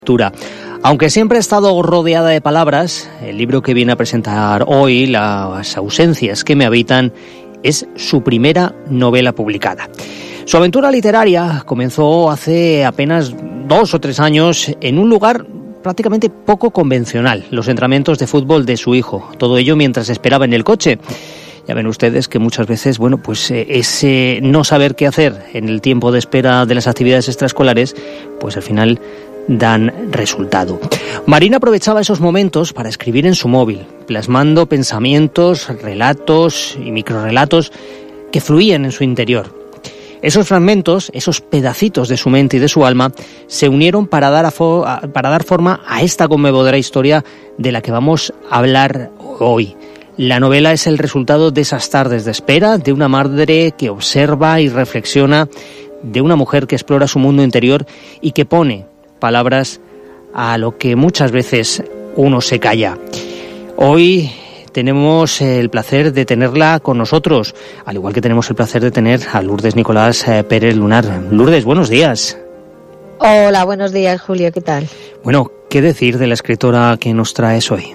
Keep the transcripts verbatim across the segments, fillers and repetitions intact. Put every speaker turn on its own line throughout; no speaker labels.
lectura. Aunque siempre ha estado rodeada de palabras, el libro que viene a presentar hoy, Las ausencias que me habitan, es su primera novela publicada. Su aventura literaria comenzó hace apenas dos o tres años en un lugar prácticamente poco convencional, los entrenamientos de fútbol de su hijo. Todo ello mientras esperaba en el coche. Ya ven ustedes que muchas veces, bueno, pues eh, ese no saber qué hacer en el tiempo de espera de las actividades extraescolares, pues al final dan resultado. Marina aprovechaba esos momentos para escribir en su móvil, plasmando pensamientos, relatos y microrelatos que fluían en su interior. Esos fragmentos, esos pedacitos de su mente y de su alma, se unieron para dar, a fo- a, para dar forma a esta conmovedora historia de la que vamos a hablar hoy. La novela es el resultado de esas tardes de espera, de una madre que observa y reflexiona, de una mujer que explora su mundo interior y que pone palabras a lo que muchas veces uno se calla. Hoy tenemos el placer de tenerla con nosotros, al igual que tenemos el placer de tener a Lourdes Nicolás eh, Pérez Lunar. Lourdes, buenos días.
Hola, buenos días, Julio, ¿qué tal?
Bueno, ¿qué decir de la escritora que nos traes hoy?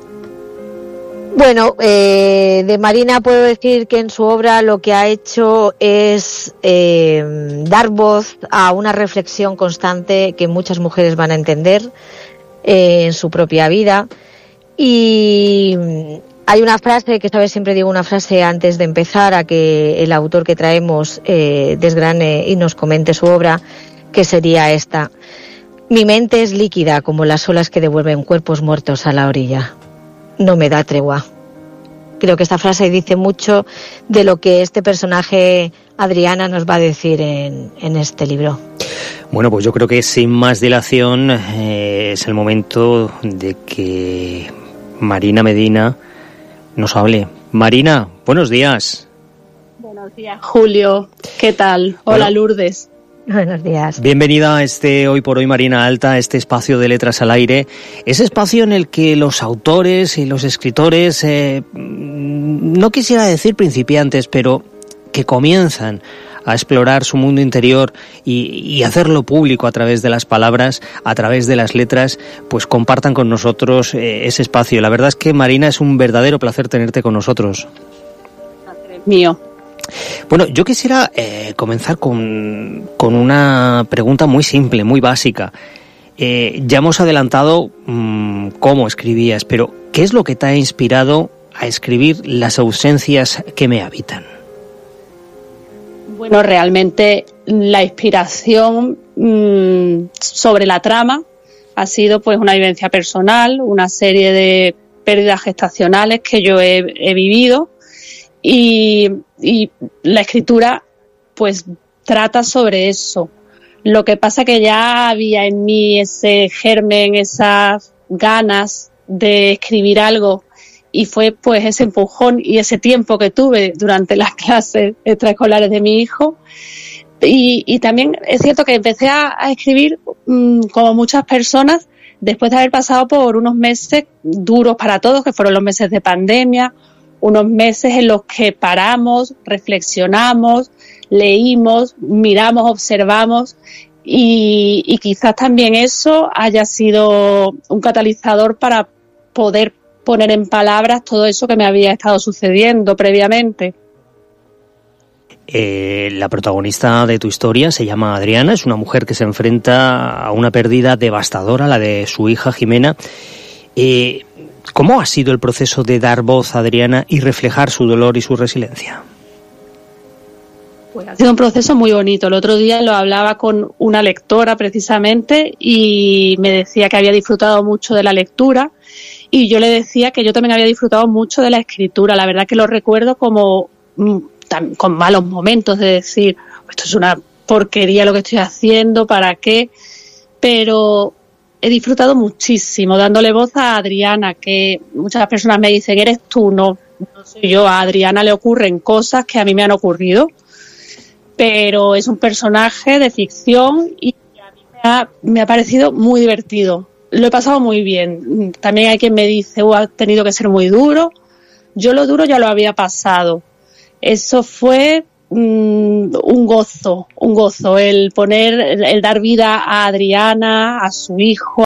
Bueno, eh, de Marina puedo decir que en su obra lo que ha hecho es eh, dar voz a una reflexión constante que muchas mujeres van a entender eh, en su propia vida. Y hay una frase, que sabes, siempre digo una frase antes de empezar a que el autor que traemos eh, desgrane y nos comente su obra, que sería esta: mi mente es líquida como las olas que devuelven cuerpos muertos a la orilla. No me da tregua. Creo que esta frase dice mucho de lo que este personaje, Adriana, nos va a decir en, en este libro.
Bueno, pues yo creo que sin más dilación eh, es el momento de que Marina Medina nos hable. Marina, buenos días.
Buenos días, Julio. ¿Qué tal? Hola, bueno, Lourdes.
Buenos días.
Bienvenida a este Hoy por Hoy Marina Alta, este espacio de Letras al Aire, ese espacio en el que los autores y los escritores, eh, no quisiera decir principiantes, pero que comienzan a explorar su mundo interior y, y hacerlo público a través de las palabras, a través de las letras, pues compartan con nosotros eh, ese espacio. La verdad es que, Marina, es un verdadero placer tenerte con nosotros.
Mío.
Bueno, yo quisiera eh, comenzar con, con una pregunta muy simple, muy básica. Eh, ya hemos adelantado mmm, cómo escribías, pero ¿qué es lo que te ha inspirado a escribir Las ausencias que me habitan?
Bueno, realmente la inspiración mmm, sobre la trama ha sido pues una vivencia personal, una serie de pérdidas gestacionales que yo he, he vivido. Y, y la escritura pues trata sobre eso. Lo que pasa que ya había en mí ese germen, esas ganas de escribir algo, y fue pues ese empujón y ese tiempo que tuve durante las clases extraescolares de mi hijo. Y, y también es cierto que empecé a, a escribir mmm, como muchas personas después de haber pasado por unos meses duros para todos, que fueron los meses de pandemia, unos meses en los que paramos, reflexionamos, leímos, miramos, observamos, y, y quizás también eso haya sido un catalizador para poder poner en palabras todo eso que me había estado sucediendo previamente.
Eh, la protagonista de tu historia se llama Adriana, es una mujer que se enfrenta a una pérdida devastadora, la de su hija Jimena. Eh, ¿Cómo ha sido el proceso de dar voz a Adriana y reflejar su dolor y su resiliencia?
Pues ha sido un proceso muy bonito. El otro día lo hablaba con una lectora precisamente y me decía que había disfrutado mucho de la lectura, y yo le decía que yo también había disfrutado mucho de la escritura. La verdad que lo recuerdo como mm, tan, con malos momentos de decir, esto es una porquería lo que estoy haciendo, ¿para qué? Pero he disfrutado muchísimo dándole voz a Adriana, que muchas personas me dicen, eres tú, no, no soy yo. A Adriana le ocurren cosas que a mí me han ocurrido, pero es un personaje de ficción y a mí me ha, me ha parecido muy divertido. Lo he pasado muy bien. También hay quien me dice, oh, ha tenido que ser muy duro. Yo lo duro ya lo había pasado. Eso fue mm, un gozo, un gozo, el poner, el, el dar vida a Adriana, a su hijo,